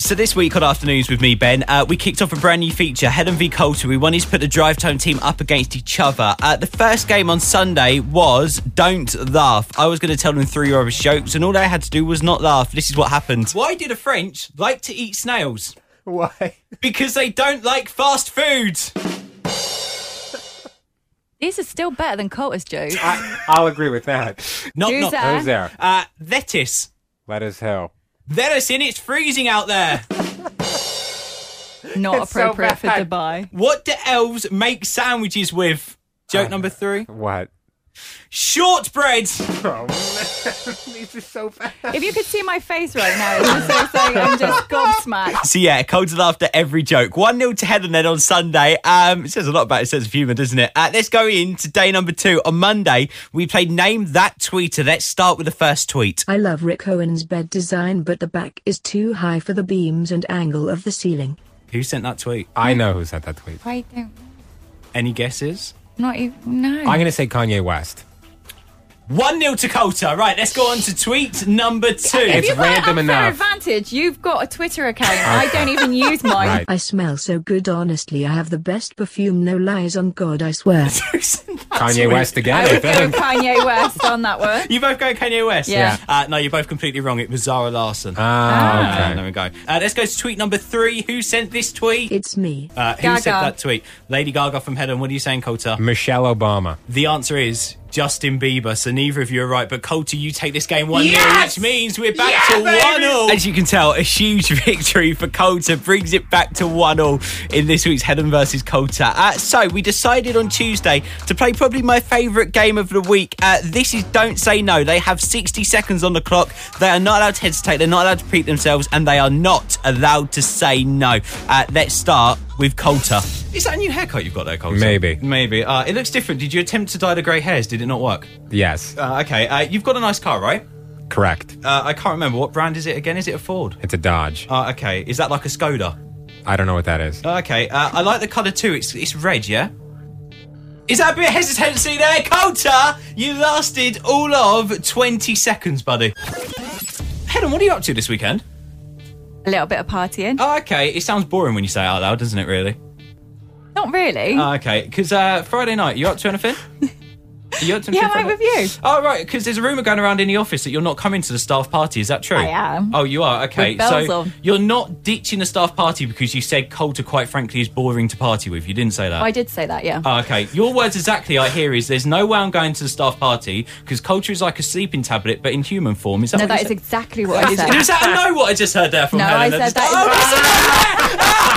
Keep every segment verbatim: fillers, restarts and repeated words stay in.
So this week on Afternoons with me, Ben, uh, we kicked off a brand new feature, Helen v Coulter. We wanted to put the Drive Time team up against each other. Uh, the first game on Sunday was Don't Laugh. I was going to tell them three rubbish jokes, and all they had to do was not laugh. This is what happened. Why do the French like to eat snails? Why? Because they don't like fast food. These are still better than Coulter's jokes. I, I'll agree with that. Not, Who's not. there? Who's there? Uh, lettuce. Lettuce Hill. Lettuce in, it's freezing out there. Not It's so appropriate for bad. Dubai. What do elves make sandwiches with? Joke Uh, number three. What? Shortbread. Oh, man. These are so bad. If you could see my face right now, it's just like I'm just gobsmacked. So yeah, Coulter laughed at every joke. one nil to Helen then on Sunday. Um, it says a lot about his sense of humour, doesn't it? Uh, let's go into day number two. On Monday, we played Name That Tweeter. Let's start with the first tweet. I love Rick Owen's bed design, but the back is too high for the beams and angle of the ceiling. Who sent that tweet? I know who sent that tweet. I don't. Any guesses? Not even. No. I'm going to say Kanye West. one nil to Coulter. Right, let's go on to tweet number two. if It's you've got random an unfair enough. advantage, you've got a Twitter account. I don't even use mine. Right. I smell so good, honestly. I have the best perfume, no lies on God, I swear. Who sent that Kanye tweet? West again, I I would go think. Kanye West on that one. You both go Kanye West? Yeah. Uh, no, you're both completely wrong. It was Zara Larsson. Ah, Uh, okay. there we go. Uh, let's go to tweet number three. Who sent this tweet? It's me. Uh, who Gaga. sent that tweet? Lady Gaga from Helen. What are you saying, Coulter? Michelle Obama. The answer is Justin Bieber. So neither of you are right. But Coulter, you take this game one nil, Yes! which means we're back Yeah, to baby! one nil. As you can tell, a huge victory for Coulter brings it back to one nil in this week's Helen versus Coulter. Uh, so we decided on Tuesday to play probably my favourite game of the week. Uh, this is Don't Say No. They have sixty seconds on the clock. They are not allowed to hesitate. They're not allowed to repeat themselves, and they are not allowed to say no. Uh, let's start with Coulter. Is that a new haircut you've got there, Coulter? Maybe. Maybe. Uh, it looks different. Did you attempt to dye the grey hairs? Did it not work? Yes, Uh, okay. Uh, you've got a nice car, right? correct. Uh, I can't remember. What brand is it again? Is it a Ford? It's a Dodge. Uh, okay. Is that like a Skoda? I don't know what that is. Uh, okay. Uh, I like the colour too. It's it's red, yeah? Is that a bit of hesitancy there, Coulter? You lasted all of twenty seconds, buddy. Helen, what are you up to this weekend? A little bit of partying. Oh, okay. It sounds boring when you say it out loud, doesn't it, really? Not really. Oh, okay. Because uh, Friday night, you up to anything? Are you up to anything yeah, I'm Friday? right with you. Oh, right, because there's a rumour going around in the office that you're not coming to the staff party. Is that true? I am. Oh, you are? Okay. With bells so on. you're not ditching the staff party because you said Coulter, quite frankly, is boring to party with. You didn't say that. I did say that, yeah. Oh, okay. Your words exactly I hear is there's no way I'm going to the staff party because Coulter is like a sleeping tablet, but in human form. Is that no, what that you is said? exactly what I Is, said. is that a no what I just heard there from No, Helen? I said just- that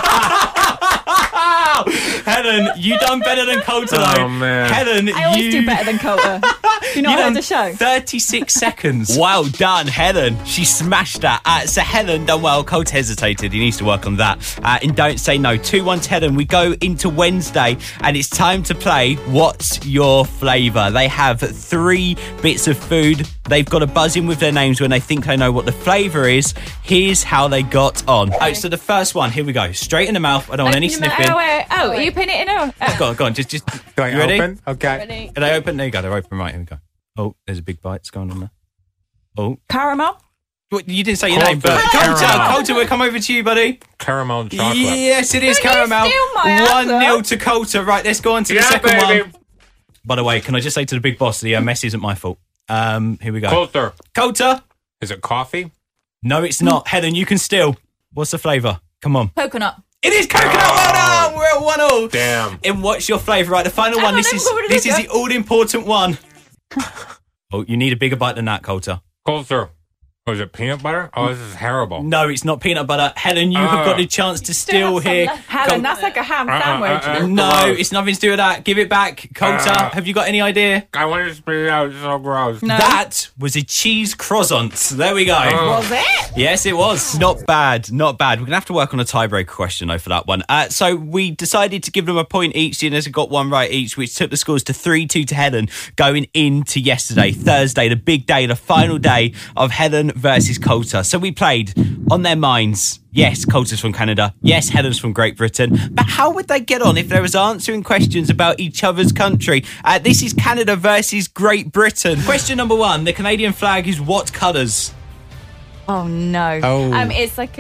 Oh, Helen, you done better than Coulter, though. Oh, man. Helen, I always you... do better than Coulter. Do you not You heard done the show? thirty-six seconds. Well done, Helen. She smashed that. Uh, so Helen done well. Coulter hesitated. He needs to work on that. Uh, and Don't Say No. two one to Helen. We go into Wednesday and it's time to play What's Your Flavour? They have three bits of food. They've got to buzz in with their names when they think they know what the flavour is. Here's how they got on. Oh, so the first one. Here we go. Straight in the mouth. I don't want any sniffing. Oh, wait. Oh, are you putting it in a... Uh, Go on, go on. Just, just. Do I You ready? open? Okay. Are they open? There you go. They're open. Right, here we go. Oh, there's a big bite going on there. Oh. caramel? What, you didn't say your Coulter, name, but caramel. Coulter, Coulter, we'll come over to you, buddy. Caramel and chocolate. Yes, it is Don't you caramel. steal my One answer. nil to Coulter. Right, let's go on to the Yeah, second baby. one. By the way, can I just say to the big boss, the uh, mess isn't my fault. Um, here we go. Coulter. Coulter. Is it coffee? No, it's not. Helen, you can steal. What's the flavour? Come on. Coconut. It is coconut. Well done. We're at one all. Damn. And what's your flavour? Right, the final Hang one. on, This hang is on, what did this it is go? the all important one. Oh, you need a bigger bite than that, Coulter. Coulter. Was it peanut butter? Oh, this is terrible. No, it's not peanut butter. Helen, you have Uh. got the chance to steal here. Helen, that's like a ham Uh, sandwich. uh, uh, uh. No, it's nothing to do with that. Give it back. Coulter, Uh. have you got any idea? I want to spit it out. It's so gross. No. That was a cheese croissant. There we go. Oh. Was it? Yes, it was. Not bad, not bad. We're going to have to work on a tiebreaker question, though, for that one. Uh, so we decided to give them a point each, seeing as they got one right each, which took the scores to three two to Helen, going into yesterday, Thursday, the big day, the final day of Helen versus Coulter. So we played on their minds. Yes, Coulter's from Canada. Yes, Helen's from Great Britain. But how would they get on if they was answering questions about each other's country? Uh, this is Canada versus Great Britain. Question number one. The Canadian flag is what colours? Oh, no. Oh. Um, it's like a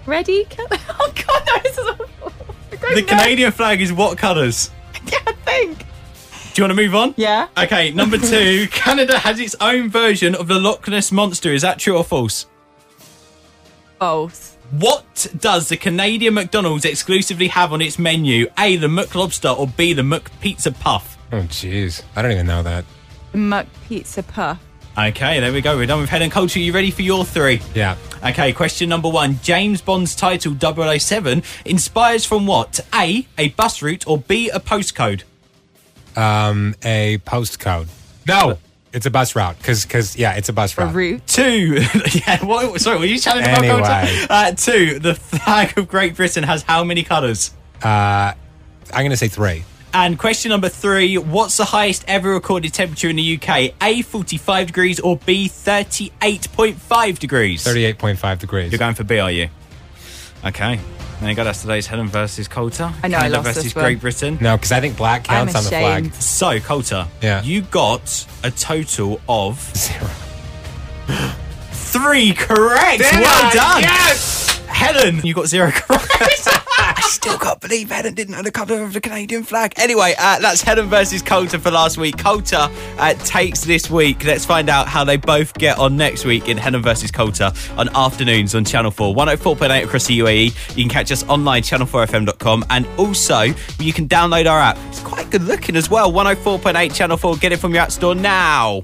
Ready? Oh, God, no, this is awful. I don't The know. Canadian flag is what colours? I can't think. Do you want to move on? Yeah. Okay, number two. Canada has its own version of the Loch Ness Monster. Is that true or false? False. What does the Canadian McDonald's exclusively have on its menu? A, the McLobster, or B, the McPizza Puff? Oh, jeez. I don't even know that. Muck pizza puff. Okay, there we go. We're done with Head and Culture. You ready for your three? Yeah. Okay, question number one. James Bond's title, double oh seven, inspires from what? A, a bus route, or B, a postcode? Um, a postcode. No, it's a bus route. Because, cause, yeah, it's a bus A route. root. Two. yeah, what, sorry, were you challenging my Anyway. culture? Uh, two, the flag of Great Britain has how many colours? Uh, I'm going to say three. And question number three, what's the highest ever recorded temperature in the U K? A, forty-five degrees, or B, thirty-eight point five degrees? thirty-eight point five degrees. You're going for B, are you? Okay. There you go. That's today's Helen versus Coulter. I know I Canada lost versus this one. Great Britain. No, because I think black I'm counts on the flag. ashamed. So, Coulter, Yeah. you got a total of Zero. three correct. well done. Yes! Helen, you got zero correct. I still can't believe Helen didn't know the colour of the Canadian flag. Anyway, uh, that's Helen versus Coulter for last week. Coulter uh, takes this week. Let's find out how they both get on next week in Helen versus Coulter on afternoons on Channel four. one oh four point eight across the U A E. You can catch us online, channel four f m dot com. And also, you can download our app. It's quite good looking as well. one oh four point eight Channel four. Get it from your app store now.